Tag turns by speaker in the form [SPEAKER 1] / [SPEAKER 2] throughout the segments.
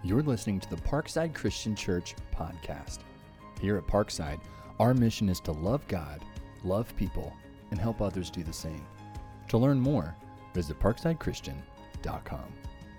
[SPEAKER 1] You're listening to the Parkside Christian Church podcast. Here at Parkside, our mission is to love God, love people, and help others do the same. To learn more, visit parksidechristian.com.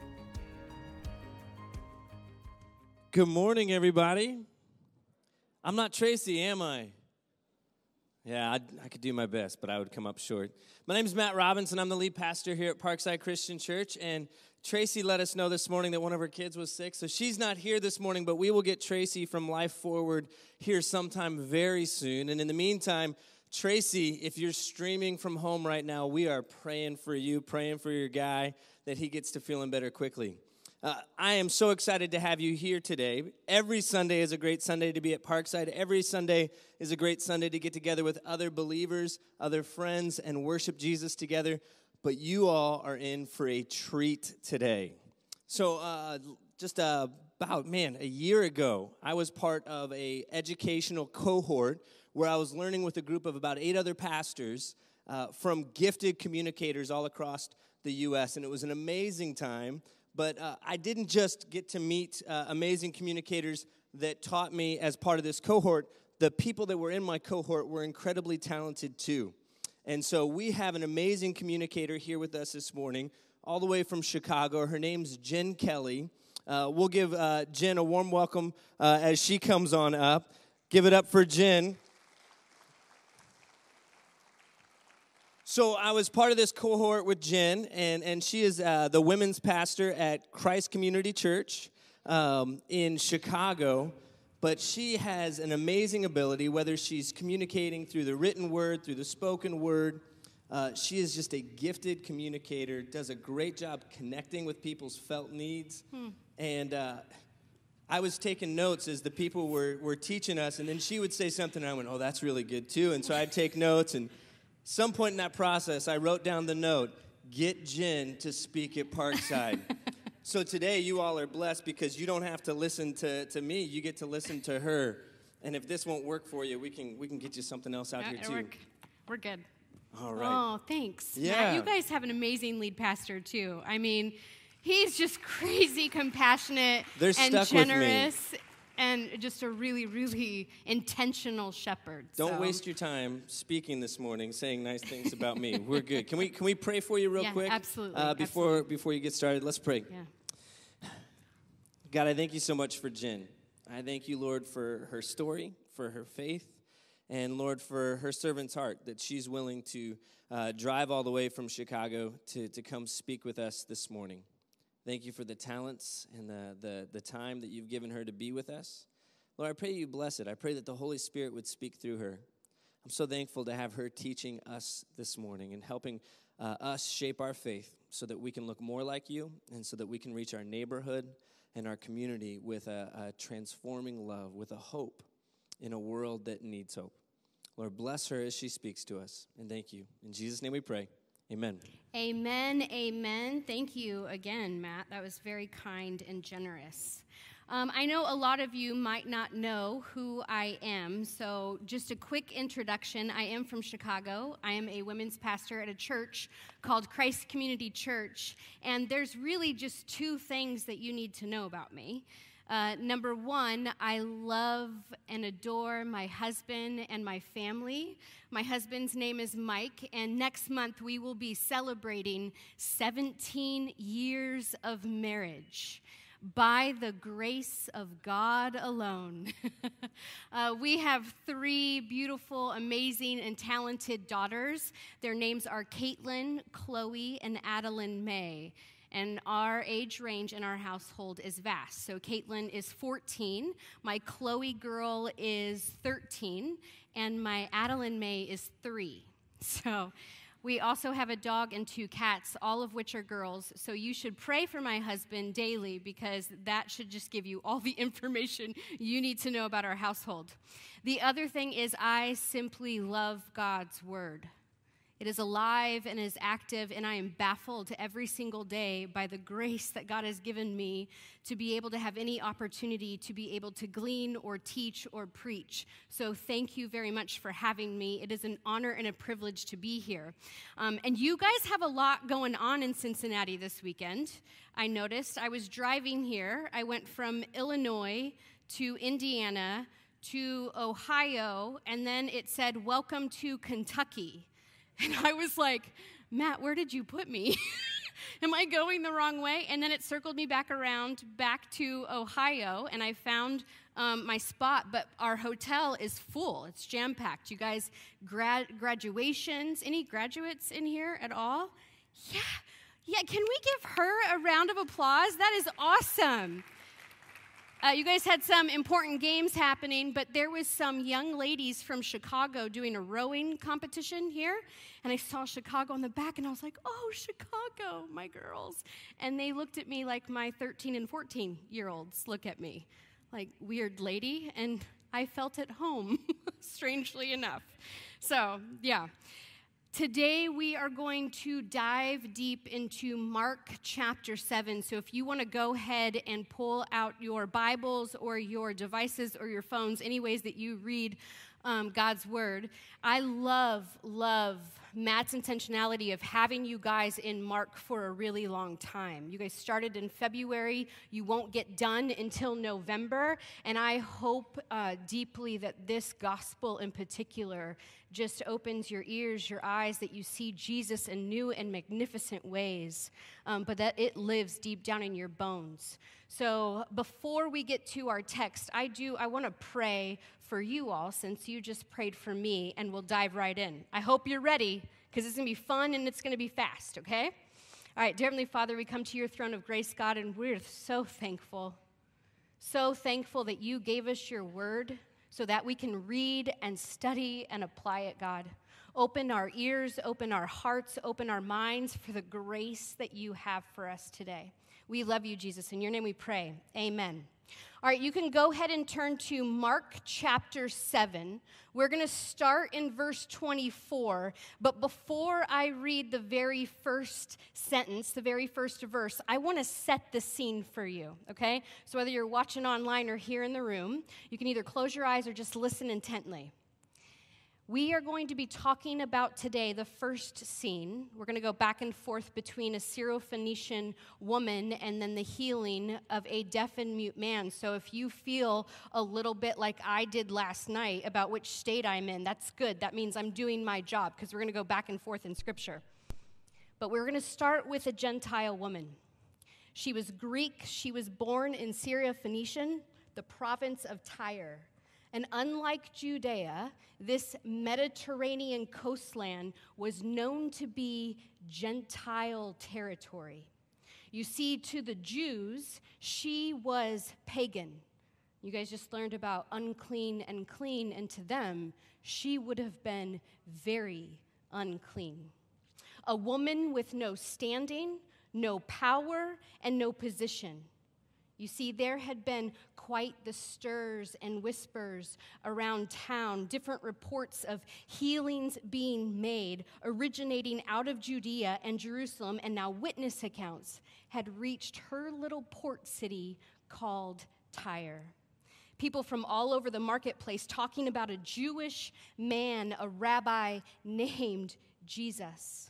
[SPEAKER 2] Good morning, everybody. I'm not Tracy, am I? Yeah, I could do my best, but I would come up short. My name is Matt Robinson. I'm the lead pastor here at Parkside Christian Church, and Tracy let us know this morning that one of her kids was sick, so she's not here this morning, but we will get Tracy from Life Forward here sometime very soon. And in the meantime, Tracy, if you're streaming from home right now, we are praying for you, praying for your guy, that he gets to feeling better quickly. I am so excited to have you here today. Every Sunday is a great Sunday to be at Parkside. Every Sunday is a great Sunday to get together with other believers, other friends, and worship Jesus together. But you all are in for a treat today. So just about a year ago, I was part of a educational cohort where I was learning with a group of about 8 other pastors from gifted communicators all across the U.S., and it was an amazing time. But I didn't just get to meet amazing communicators that taught me as part of this cohort. The people that were in my cohort were incredibly talented too. And so we have an amazing communicator here with us this morning, all the way from Chicago. Her name's Jen Kelly. We'll give Jen a warm welcome as she comes on up. Give it up for Jen. So I was part of this cohort with Jen, and she is the women's pastor at Christ Community Church in Chicago. But she has an amazing ability, whether she's communicating through the written word, through the spoken word. She is just a gifted communicator, does a great job connecting with people's felt needs. And I was taking notes as the people were teaching us, and then she would say something, and I went, oh, that's really good too. And so I'd take notes, and some point in that process, I wrote down the note, get Jen to speak at Parkside. So today, you all are blessed because you don't have to listen to me. You get to listen to her. And if this won't work for you, we can get you something else out here, too.
[SPEAKER 3] We're good.
[SPEAKER 2] All right.
[SPEAKER 3] Oh, thanks.
[SPEAKER 2] Yeah.
[SPEAKER 3] Matt, you guys have an amazing lead pastor, too. I mean, he's just crazy compassionate
[SPEAKER 2] They're
[SPEAKER 3] and
[SPEAKER 2] stuck
[SPEAKER 3] generous. And just a really, really intentional shepherd.
[SPEAKER 2] Don't waste your time speaking this morning, saying nice things about me. We're good. Can we pray for you real quick?
[SPEAKER 3] Absolutely.
[SPEAKER 2] Before you get started, let's pray.
[SPEAKER 3] Yeah.
[SPEAKER 2] God, I thank you so much for Jen. I thank you, Lord, for her story, for her faith, and, Lord, for her servant's heart, that she's willing to drive all the way from Chicago to come speak with us this morning. Thank you for the talents and the time that you've given her to be with us. Lord, I pray you bless it. I pray that the Holy Spirit would speak through her. I'm so thankful to have her teaching us this morning and helping us shape our faith so that we can look more like you and so that we can reach our neighborhood and our community with a transforming love, with a hope in a world that needs hope. Lord, bless her as she speaks to us, and thank you. In Jesus' name we pray. Amen.
[SPEAKER 3] Amen, amen. Thank you again, Matt. That was very kind and generous. I know a lot of you might not know who I am, so just a quick introduction. I am from Chicago. I am a women's pastor at a church called Christ Community Church, and there's really just 2 things that you need to know about me. Number 1, I love and adore my husband and my family. My husband's name is Mike, and next month we will be celebrating 17 years of marriage by the grace of God alone. We have 3 beautiful, amazing, and talented daughters. Their names are Caitlin, Chloe, and Adeline May. And our age range in our household is vast. So Caitlin is 14, my Chloe girl is 13, and my Adeline May is 3. So we also have a dog and 2 cats, all of which are girls. So you should pray for my husband daily because that should just give you all the information you need to know about our household. The other thing is I simply love God's word. It is alive and is active, and I am baffled every single day by the grace that God has given me to be able to have any opportunity to be able to glean or teach or preach. So thank you very much for having me. It is an honor and a privilege to be here. And you guys have a lot going on in Cincinnati this weekend. I noticed I was driving here. I went from Illinois to Indiana to Ohio, and then it said, "Welcome to Kentucky." And I was like, Matt, where did you put me? Am I going the wrong way? And then it circled me back around, back to Ohio, and I found my spot, but our hotel is full. It's jam-packed. You guys, graduations, any graduates in here at all? Yeah, can we give her a round of applause? That is awesome. You guys had some important games happening, but there was some young ladies from Chicago doing a rowing competition here, and I saw Chicago on the back, and I was like, oh, Chicago, my girls. And they looked at me like my 13 and 14-year-olds look at me, like, weird lady, and I felt at home, strangely enough. So, yeah. Today, we are going to dive deep into Mark chapter 7. So if you want to go ahead and pull out your Bibles or your devices or your phones, any ways that you read God's Word. I love Matt's intentionality of having you guys in Mark for a really long time. You guys started in February. You won't get done until November. And I hope deeply that this gospel in particular just opens your ears, your eyes, that you see Jesus in new and magnificent ways, but that it lives deep down in your bones. So before we get to our text, I want to pray for you all, since you just prayed for me, and we'll dive right in. I hope you're ready, because it's going to be fun and it's going to be fast, okay? All right, dear Heavenly Father, we come to your throne of grace, God, and we're so thankful that you gave us your word so that we can read and study and apply it, God. Open our ears, open our hearts, open our minds for the grace that you have for us today. We love you, Jesus. In your name we pray. Amen. All right, you can go ahead and turn to Mark chapter 7. We're going to start in verse 24, but before I read the very first sentence, the very first verse, I want to set the scene for you, okay? So whether you're watching online or here in the room, you can either close your eyes or just listen intently. We are going to be talking about today the first scene. We're going to go back and forth between a Syrophoenician woman and then the healing of a deaf and mute man. So if you feel a little bit like I did last night about which state I'm in, that's good. That means I'm doing my job, because we're going to go back and forth in Scripture. But we're going to start with a Gentile woman. She was Greek. She was born in Syrophoenician, the province of Tyre. And unlike Judea, this Mediterranean coastland was known to be Gentile territory. You see, to the Jews, she was pagan. You guys just learned about unclean and clean, and to them, she would have been very unclean. A woman with no standing, no power, and no position. You see, there had been quite the stirs and whispers around town, different reports of healings being made, originating out of Judea and Jerusalem, and now witness accounts had reached her little port city called Tyre. People from all over the marketplace talking about a Jewish man, a rabbi named Jesus.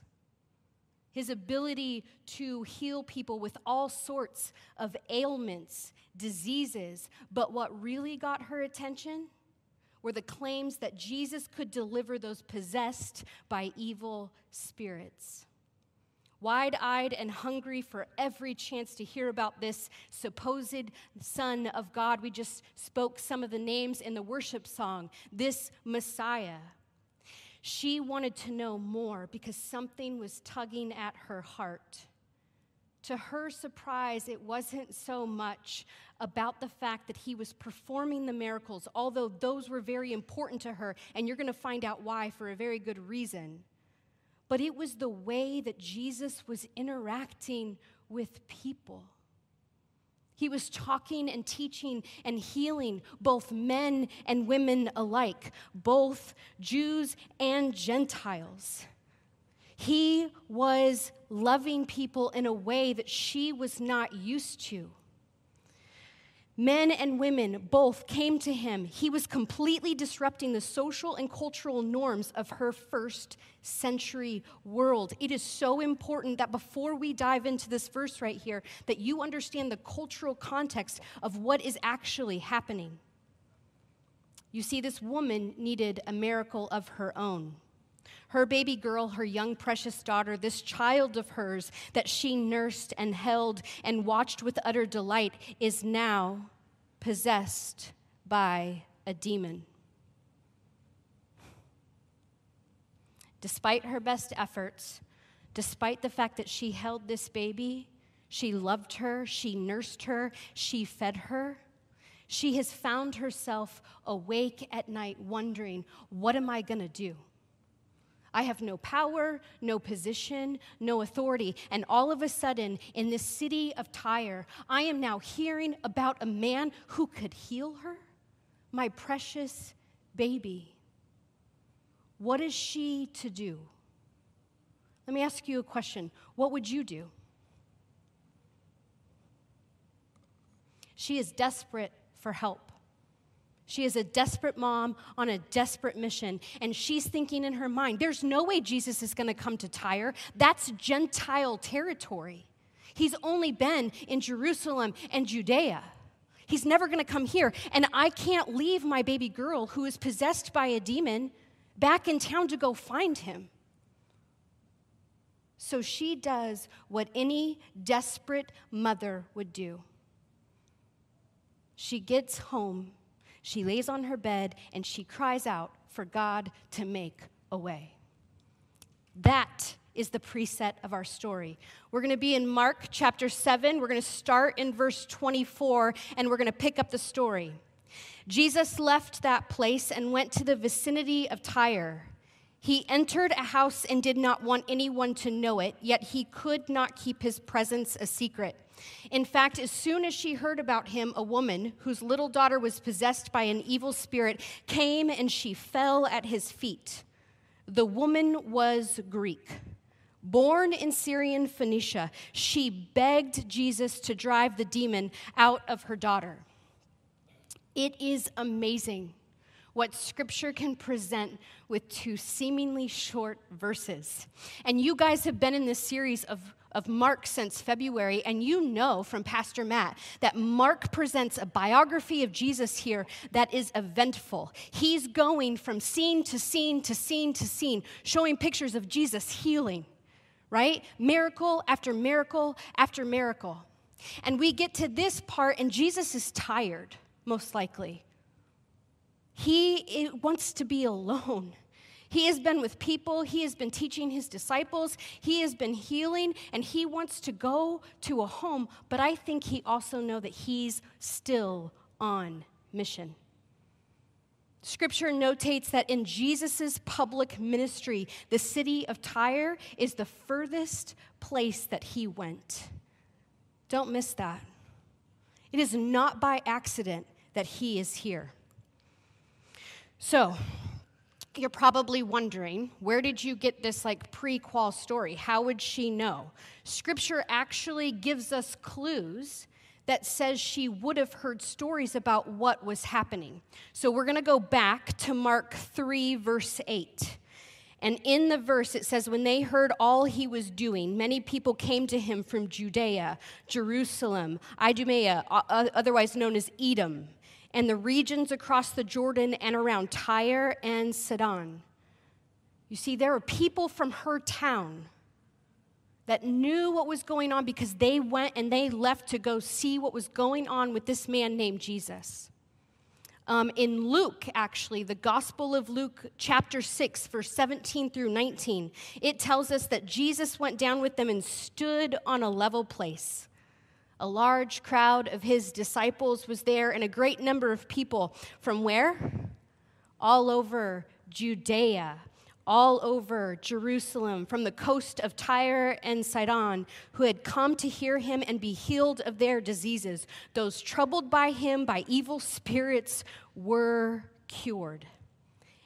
[SPEAKER 3] His ability to heal people with all sorts of ailments, diseases. But what really got her attention were the claims that Jesus could deliver those possessed by evil spirits. Wide-eyed and hungry for every chance to hear about this supposed Son of God, we just spoke some of the names in the worship song, this Messiah. She wanted to know more because something was tugging at her heart. To her surprise, it wasn't so much about the fact that he was performing the miracles, although those were very important to her, and you're going to find out why for a very good reason. But it was the way that Jesus was interacting with people. He was talking and teaching and healing both men and women alike, both Jews and Gentiles. He was loving people in a way that she was not used to. Men and women both came to him. He was completely disrupting the social and cultural norms of her first century world. It is so important that before we dive into this verse right here, that you understand the cultural context of what is actually happening. You see, this woman needed a miracle of her own. Her baby girl, her young precious daughter, this child of hers that she nursed and held and watched with utter delight, is now possessed by a demon. Despite her best efforts, despite the fact that she held this baby, she loved her, she nursed her, she fed her, she has found herself awake at night wondering, what am I going to do? I have no power, no position, no authority. And all of a sudden, in this city of Tyre, I am now hearing about a man who could heal her, my precious baby. What is she to do? Let me ask you a question. What would you do? She is desperate for help. She is a desperate mom on a desperate mission, and she's thinking in her mind, there's no way Jesus is going to come to Tyre. That's Gentile territory. He's only been in Jerusalem and Judea. He's never going to come here, and I can't leave my baby girl who is possessed by a demon back in town to go find him. So she does what any desperate mother would do. She gets home. She lays on her bed and she cries out for God to make a way. That is the preset of our story. We're going to be in Mark chapter 7. We're going to start in verse 24 and we're going to pick up the story. Jesus left that place and went to the vicinity of Tyre. He entered a house and did not want anyone to know it, yet he could not keep his presence a secret. In fact, as soon as she heard about him, a woman whose little daughter was possessed by an evil spirit came and she fell at his feet. The woman was Greek. Born in Syrian Phoenicia, she begged Jesus to drive the demon out of her daughter. It is amazing what Scripture can present with two seemingly short verses. And you guys have been in this series of Mark since February, and you know from Pastor Matt that Mark presents a biography of Jesus here that is eventful. He's going from scene to scene to scene to scene, showing pictures of Jesus healing, right? Miracle after miracle after miracle. And we get to this part, and Jesus is tired, most likely. He wants to be alone. He has been with people. He has been teaching his disciples. He has been healing, and he wants to go to a home. But I think he also knows that he's still on mission. Scripture notates that in Jesus' public ministry, the city of Tyre is the furthest place that he went. Don't miss that. It is not by accident that he is here. So, you're probably wondering, where did you get this prequel story? How would she know? Scripture actually gives us clues that says she would have heard stories about what was happening. So we're going to go back to Mark 3, verse 8. And in the verse, it says, when they heard all he was doing, many people came to him from Judea, Jerusalem, Idumea, otherwise known as Edom, and the regions across the Jordan and around Tyre and Sidon. You see, there were people from her town that knew what was going on because they went and they left to go see what was going on with this man named Jesus. In Luke, actually, the Gospel of Luke, chapter 6, verse 17 through 19, it tells us that Jesus went down with them and stood on a level place. A large crowd of his disciples was there, and a great number of people from where? All over Judea, all over Jerusalem, from the coast of Tyre and Sidon, who had come to hear him and be healed of their diseases. Those troubled by him, by evil spirits, were cured.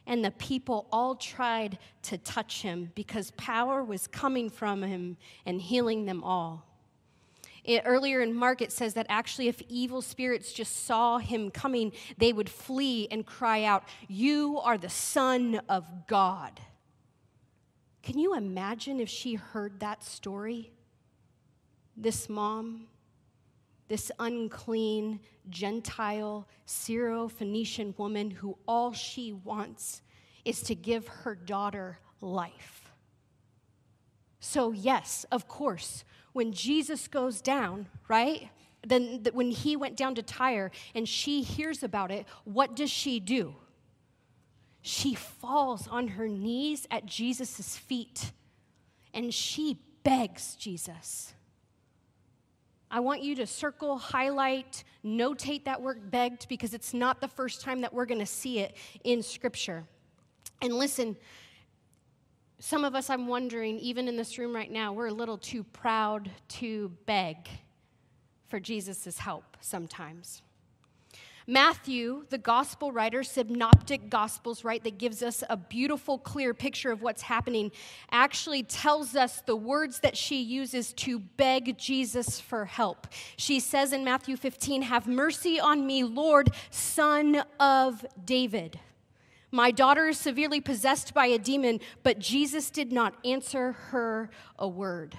[SPEAKER 3] And the people all tried to touch him because power was coming from him and healing them all. Earlier in Mark, it says that actually if evil spirits just saw him coming, they would flee and cry out, "You are the Son of God." Can you imagine if she heard that story? This mom, this unclean, Gentile, Syro-Phoenician woman who all she wants is to give her daughter life. So yes, of course, when Jesus goes down, right? Then when he went down to Tyre and she hears about it, what does she do? She falls on her knees at Jesus' feet and she begs Jesus. I want you to circle, highlight, notate that word begged because it's not the first time that we're going to see it in Scripture. And listen, some of us, I'm wondering, even in this room right now, we're a little too proud to beg for Jesus' help sometimes. Matthew, the gospel writer, synoptic gospels, right, that gives us a beautiful, clear picture of what's happening, actually tells us the words that she uses to beg Jesus for help. She says in Matthew 15, "Have mercy on me, Lord, Son of David. My daughter is severely possessed by a demon," but Jesus did not answer her a word.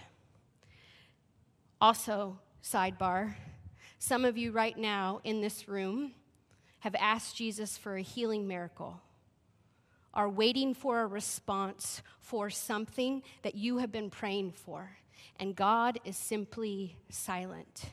[SPEAKER 3] Also, sidebar, some of you right now in this room have asked Jesus for a healing miracle, are waiting for a response for something that you have been praying for, and God is simply silent.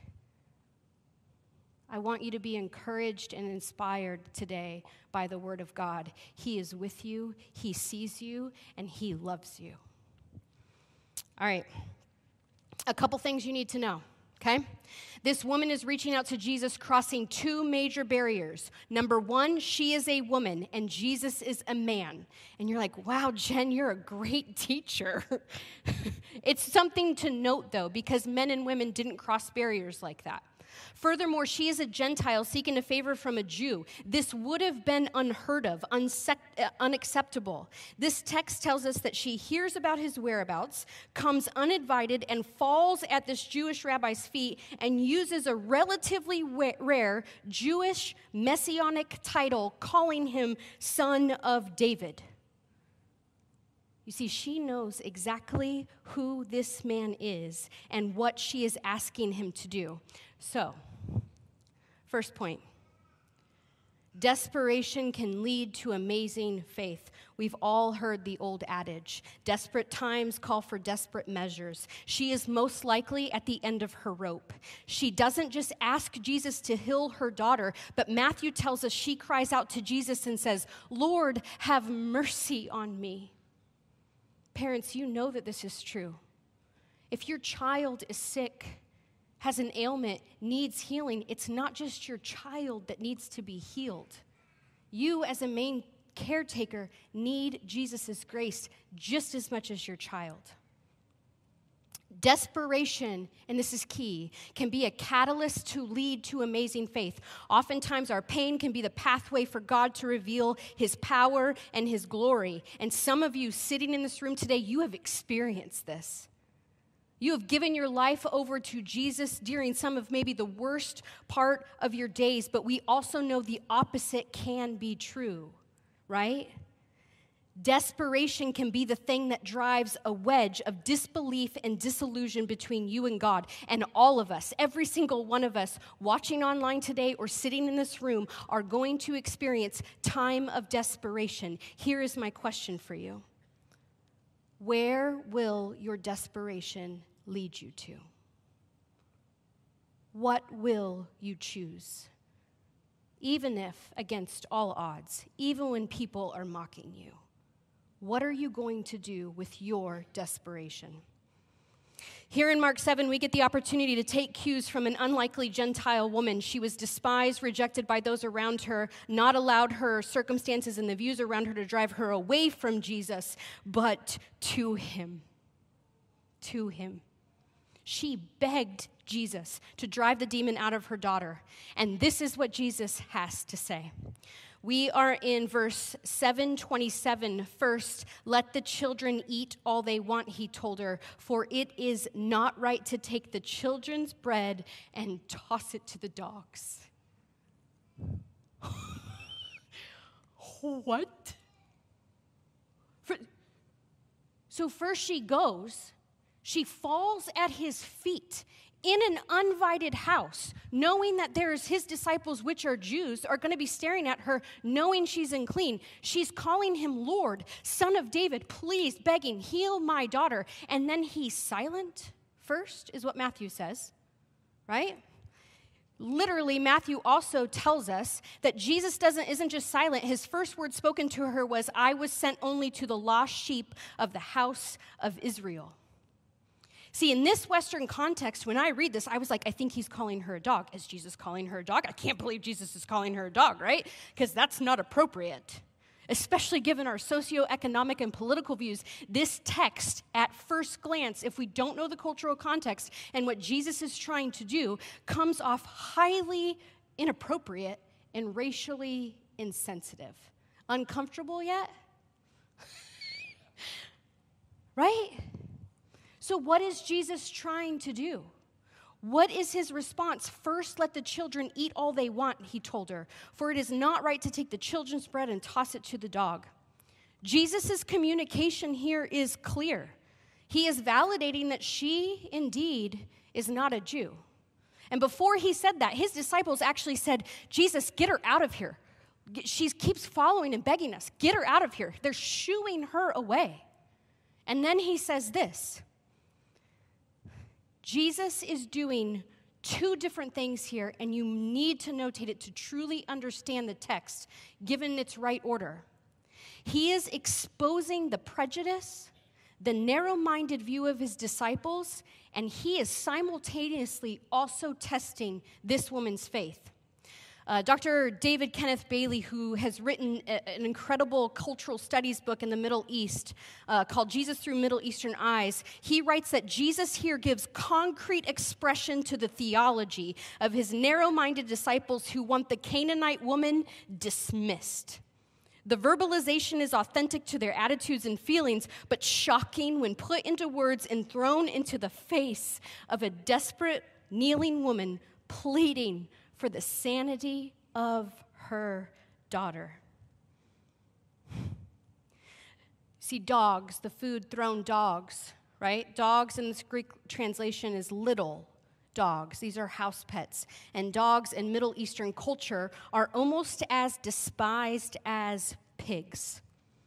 [SPEAKER 3] I want you to be encouraged and inspired today by the word of God. He is with you, he sees you, and he loves you. All right, a couple things you need to know, okay? This woman is reaching out to Jesus, crossing two major barriers. Number one, she is a woman, and Jesus is a man. And you're like, wow, Jen, you're a great teacher. It's something to note, though, because men and women didn't cross barriers like that. Furthermore, she is a Gentile seeking a favor from a Jew. This would have been unheard of, unacceptable. This text tells us that she hears about his whereabouts, comes uninvited, and falls at this Jewish rabbi's feet and uses a relatively rare Jewish messianic title, calling him Son of David. You see, she knows exactly who this man is and what she is asking him to do. So, first point, desperation can lead to amazing faith. We've all heard the old adage, desperate times call for desperate measures. She is most likely at the end of her rope. She doesn't just ask Jesus to heal her daughter, but Matthew tells us she cries out to Jesus and says, "Lord, have mercy on me." Parents, you know that this is true. If your child is sick, has an ailment, needs healing, it's not just your child that needs to be healed. You, as a main caretaker, need Jesus' grace just as much as your child. Desperation, and this is key, can be a catalyst to lead to amazing faith. Oftentimes, our pain can be the pathway for God to reveal his power and his glory. And some of you sitting in this room today, you have experienced this. You have given your life over to Jesus during some of maybe the worst part of your days, but we also know the opposite can be true, right? Desperation can be the thing that drives a wedge of disbelief and disillusion between you and God. And all of us, every single one of us watching online today or sitting in this room are going to experience time of desperation. Here is my question for you. Where will your desperation lead you to? What will you choose? Even if against all odds, even when people are mocking you, what are you going to do with your desperation? Here in Mark 7, we get the opportunity to take cues from an unlikely Gentile woman. She was despised, rejected by those around her, not allowed her circumstances and the views around her to drive her away from Jesus, but to him. To him. She begged Jesus to drive the demon out of her daughter. And this is what Jesus has to say. We are in verse 727. First, let the children eat all they want, he told her, for it is not right to take the children's bread and toss it to the dogs. What? So first she goes, she falls at his feet in an uninvited house, knowing that there's his disciples, which are Jews, are going to be staring at her, knowing she's unclean. She's calling him Lord, Son of David, please, begging, heal my daughter. And then he's silent first, is what Matthew says, right? Literally, Matthew also tells us that Jesus isn't just silent. His first word spoken to her was, I was sent only to the lost sheep of the house of Israel. See, in this Western context, when I read this, I was like, I think he's calling her a dog. Is Jesus calling her a dog? I can't believe Jesus is calling her a dog, right? Because that's not appropriate, especially given our socioeconomic and political views. This text, at first glance, if we don't know the cultural context and what Jesus is trying to do, comes off highly inappropriate and racially insensitive. Uncomfortable yet? Right? So what is Jesus trying to do? What is his response? First, let the children eat all they want, he told her, for it is not right to take the children's bread and toss it to the dog. Jesus' communication here is clear. He is validating that she indeed is not a Jew. And before he said that, his disciples actually said, Jesus, get her out of here. She keeps following and begging us. Get her out of here. They're shooing her away. And then he says this. Jesus is doing two different things here, and you need to notate it to truly understand the text, given its right order. He is exposing the prejudice, the narrow-minded view of his disciples, and he is simultaneously also testing this woman's faith. Dr. David Kenneth Bailey, who has written an incredible cultural studies book in the Middle East called Jesus Through Middle Eastern Eyes, he writes that Jesus here gives concrete expression to the theology of his narrow-minded disciples who want the Canaanite woman dismissed. The verbalization is authentic to their attitudes and feelings, but shocking when put into words and thrown into the face of a desperate, kneeling woman pleading for the sanity of her daughter. See, dogs, the food thrown dogs, right? Dogs in this Greek translation is little dogs. These are house pets. And dogs in Middle Eastern culture are almost as despised as pigs.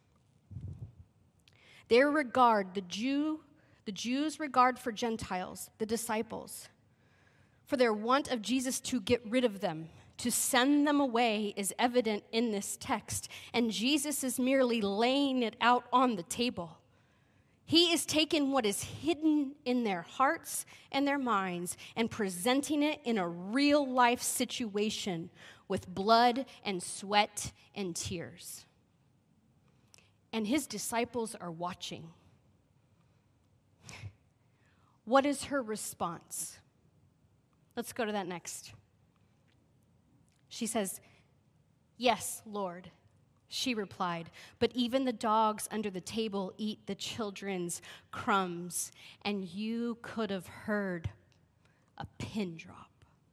[SPEAKER 3] Their regard, the Jews' regard for Gentiles, the disciples, for their want of Jesus to get rid of them, to send them away, is evident in this text. And Jesus is merely laying it out on the table. He is taking what is hidden in their hearts and their minds and presenting it in a real-life situation with blood and sweat and tears. And his disciples are watching. What is her response? Let's go to that next. She says, "Yes, Lord," she replied, "but even the dogs under the table eat the children's crumbs, and you could have heard a pin drop."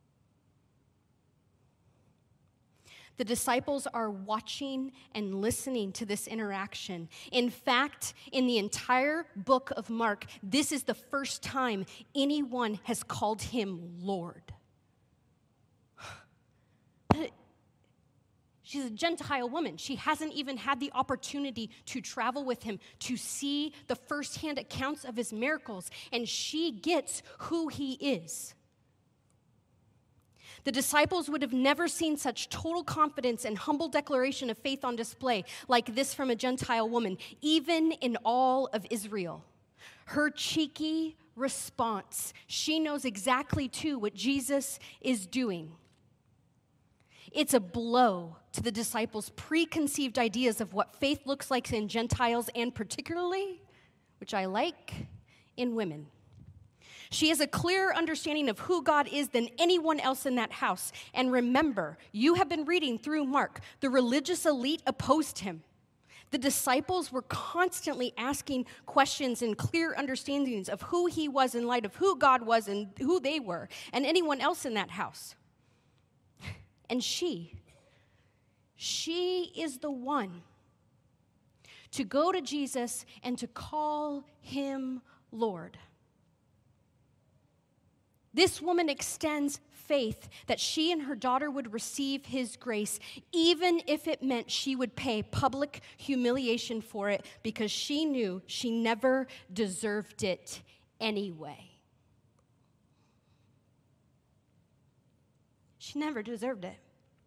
[SPEAKER 3] The disciples are watching and listening to this interaction. In fact, in the entire book of Mark, this is the first time anyone has called him Lord. She's a Gentile woman. She hasn't even had the opportunity to travel with him, to see the firsthand accounts of his miracles, and she gets who he is. The disciples would have never seen such total confidence and humble declaration of faith on display like this from a Gentile woman, even in all of Israel. Her cheeky response, she knows exactly, too, what Jesus is doing. It's a blow to the disciples' preconceived ideas of what faith looks like in Gentiles and particularly, which I like, in women.
[SPEAKER 4] She has a clearer understanding of who God is than anyone else in that house. And remember, you have been reading through Mark. The religious elite opposed him. The disciples were constantly asking questions and clear understandings of who he was in light of who God was and who they were, and anyone else in that house. And she is the one to go to Jesus and to call him Lord. This woman extends faith that she and her daughter would receive his grace, even if it meant she would pay public humiliation for it, because she knew she never deserved it anyway. She never deserved it.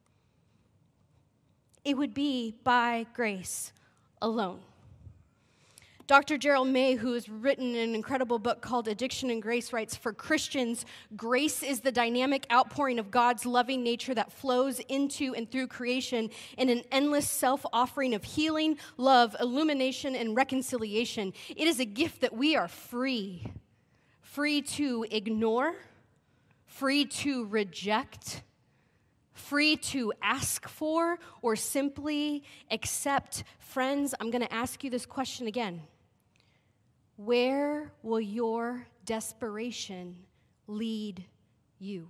[SPEAKER 4] It would be by grace alone. Dr. Gerald May, who has written an incredible book called Addiction and Grace, writes, for Christians, grace is the dynamic outpouring of God's loving nature that flows into and through creation in an endless self-offering of healing, love, illumination, and reconciliation. It is a gift that we are free to ignore, free to reject, free to ask for, or simply accept. Friends, I'm going to ask you this question again. Where will your desperation lead you?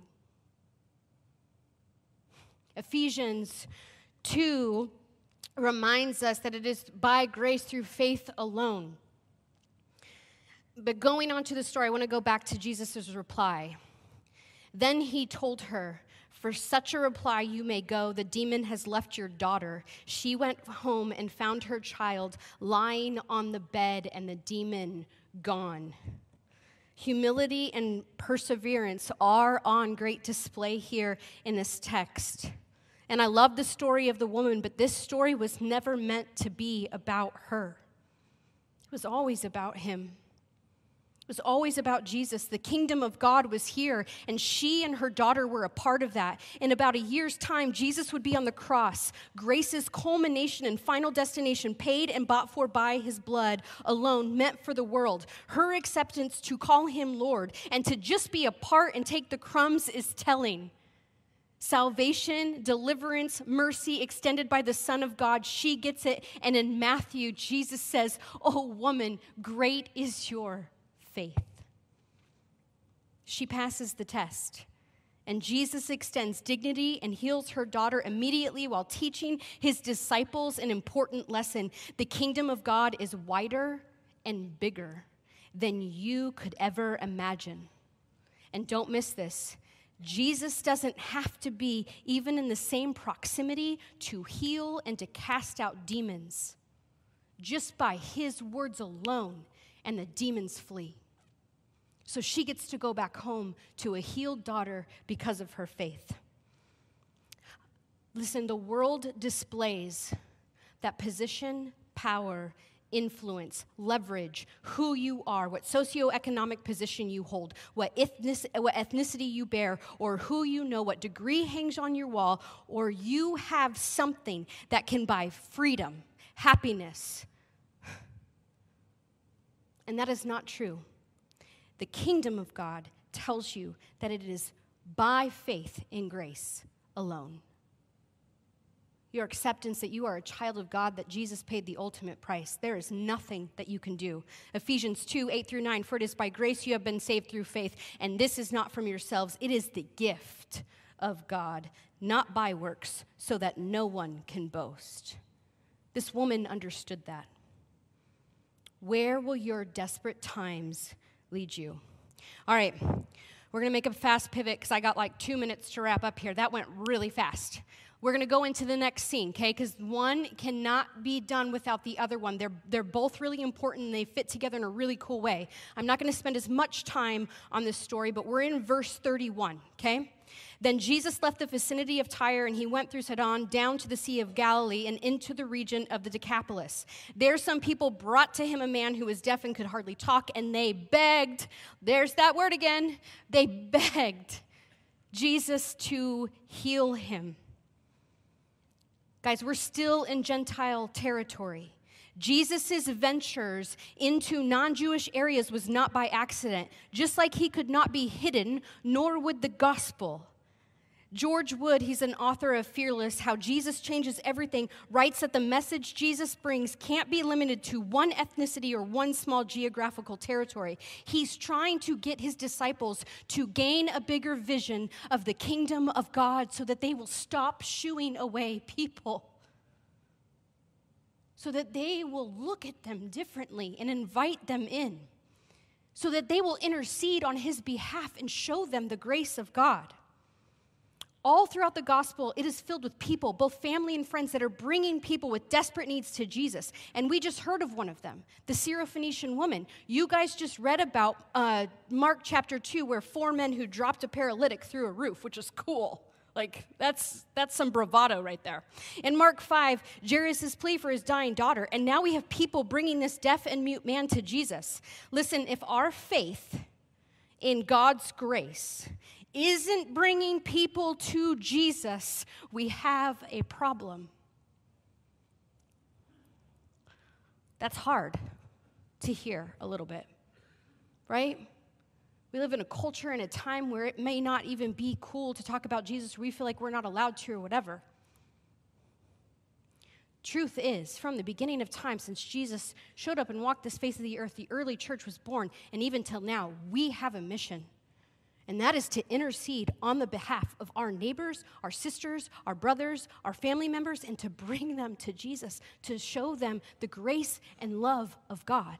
[SPEAKER 4] Ephesians 2 reminds us that it is by grace through faith alone. But going on to the story, I want to go back to Jesus' reply. Then he told her, for such a reply you may go. The demon has left your daughter. She went home and found her child lying on the bed and the demon gone. Humility and perseverance are on great display here in this text. And I love the story of the woman, but this story was never meant to be about her. It was always about him. It was always about Jesus. The kingdom of God was here, and she and her daughter were a part of that. In about a year's time, Jesus would be on the cross, grace's culmination and final destination, paid and bought for by his blood alone, meant for the world. Her acceptance to call him Lord and to just be a part and take the crumbs is telling. Salvation, deliverance, mercy extended by the Son of God, she gets it. And in Matthew, Jesus says, "Oh, woman, great is your faith." She passes the test, and Jesus extends dignity and heals her daughter immediately while teaching his disciples an important lesson. The kingdom of God is wider and bigger than you could ever imagine. And don't miss this. Jesus doesn't have to be even in the same proximity to heal and to cast out demons. Just by his words alone, and the demons flee. So she gets to go back home to a healed daughter because of her faith. Listen, the world displays that position, power, influence, leverage, who you are, what socioeconomic position you hold, what ethnicity you bear, or who you know, what degree hangs on your wall, or you have something that can buy freedom, happiness. And that is not true. The kingdom of God tells you that it is by faith in grace alone. Your acceptance that you are a child of God, that Jesus paid the ultimate price. There is nothing that you can do. Ephesians 2, 8-9, for it is by grace you have been saved through faith, and this is not from yourselves. It is the gift of God, not by works, so that no one can boast. This woman understood that. Where will your desperate times lead you? All right, we're going to make a fast pivot because I got like 2 minutes to wrap up here. That went really fast. We're going to go into the next scene, okay? Because one cannot be done without the other one. They're both really important, and they fit together in a really cool way. I'm not going to spend as much time on this story, but we're in verse 31, okay? Then Jesus left the vicinity of Tyre, and he went through Sidon down to the Sea of Galilee and into the region of the Decapolis. There some people brought to him a man who was deaf and could hardly talk, and they begged, there's that word again, they begged Jesus to heal him. Guys, we're still in Gentile territory. Jesus' ventures into non-Jewish areas was not by accident, just like he could not be hidden, nor would the gospel. George Wood, he's an author of Fearless, How Jesus Changes Everything, writes that the message Jesus brings can't be limited to one ethnicity or one small geographical territory. He's trying to get his disciples to gain a bigger vision of the kingdom of God so that they will stop shooing away people, so that they will look at them differently and invite them in, so that they will intercede on his behalf and show them the grace of God. All throughout the gospel, it is filled with people, both family and friends, that are bringing people with desperate needs to Jesus. And we just heard of one of them, the Syrophoenician woman. You guys just read about Mark chapter 2, where 4 men who dropped a paralytic through a roof, which is cool. Like, that's some bravado right there. In Mark 5, Jairus' plea for his dying daughter, and now we have people bringing this deaf and mute man to Jesus. Listen, if our faith in God's grace isn't bringing people to Jesus, we have a problem. That's hard to hear a little bit, right? We live in a culture and a time where it may not even be cool to talk about Jesus, or we feel like we're not allowed to or whatever. Truth is, from the beginning of time, since Jesus showed up and walked this face of the earth, the early church was born, and even till now, we have a mission. And that is to intercede on the behalf of our neighbors, our sisters, our brothers, our family members, and to bring them to Jesus, to show them the grace and love of God.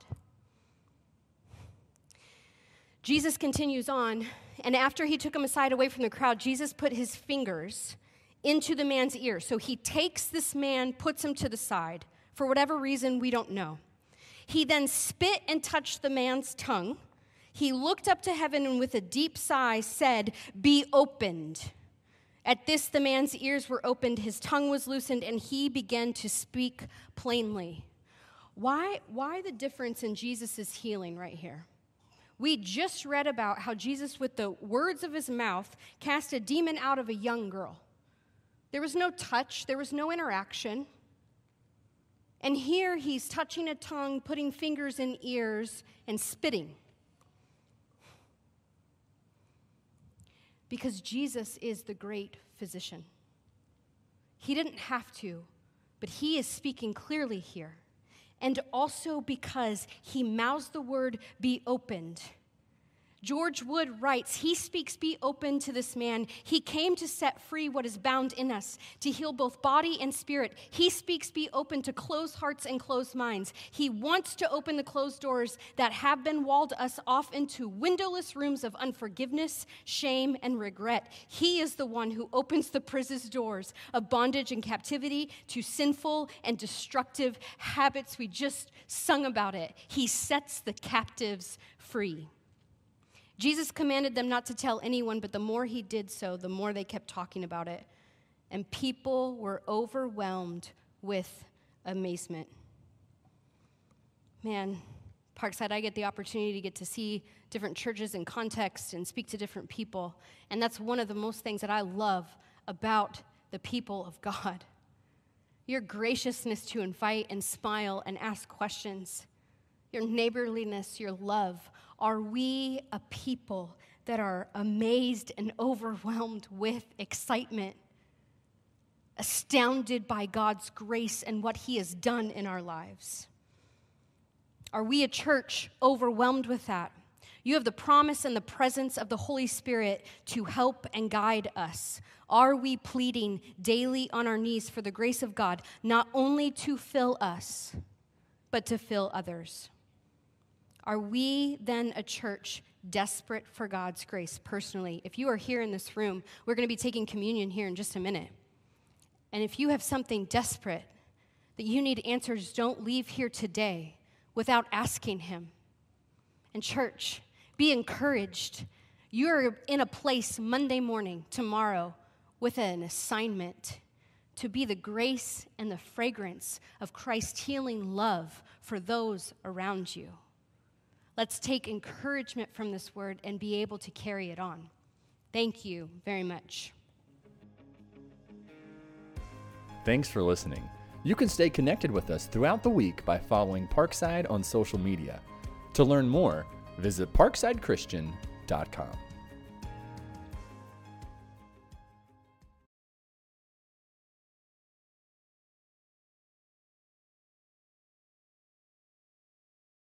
[SPEAKER 4] Jesus continues on, and after he took him aside away from the crowd, Jesus put his fingers into the man's ear. So he takes this man, puts him to the side, for whatever reason we don't know. He then spit and touched the man's tongue. He looked up to heaven and with a deep sigh said, "Be opened." At this, the man's ears were opened, his tongue was loosened, and he began to speak plainly. Why the difference in Jesus' healing right here? We just read about how Jesus, with the words of his mouth, cast a demon out of a young girl. There was no touch, there was no interaction. And here he's touching a tongue, putting fingers in ears, and spitting. Because Jesus is the great physician. He didn't have to, but he is speaking clearly here. And also because he mouths the word, "be opened." George Wood writes, he speaks, "Be open" to this man. He came to set free what is bound in us, to heal both body and spirit. He speaks, "Be open" to closed hearts and closed minds. He wants to open the closed doors that have been walled us off into windowless rooms of unforgiveness, shame, and regret. He is the one who opens the prison's doors of bondage and captivity to sinful and destructive habits. We just sung about it. He sets the captives free. Jesus commanded them not to tell anyone, but the more he did so, the more they kept talking about it. And people were overwhelmed with amazement. Man, Parkside, I get the opportunity to get to see different churches in context and speak to different people. And that's one of the most things that I love about the people of God. Your graciousness to invite and smile and ask questions. Your neighborliness, your love. Are we a people that are amazed and overwhelmed with excitement, astounded by God's grace and what he has done in our lives? Are we a church overwhelmed with that? You have the promise and the presence of the Holy Spirit to help and guide us. Are we pleading daily on our knees for the grace of God, not only to fill us, but to fill others? Are we then a church desperate for God's grace personally? If you are here in this room, we're going to be taking communion here in just a minute. And if you have something desperate that you need answers, don't leave here today without asking him. And church, be encouraged. You're in a place Monday morning, tomorrow, with an assignment to be the grace and the fragrance of Christ's healing love for those around you. Let's take encouragement from this word and be able to carry it on. Thank you very much.
[SPEAKER 1] Thanks for listening. You can stay connected with us throughout the week by following Parkside on social media. To learn more, visit parksidechristian.com.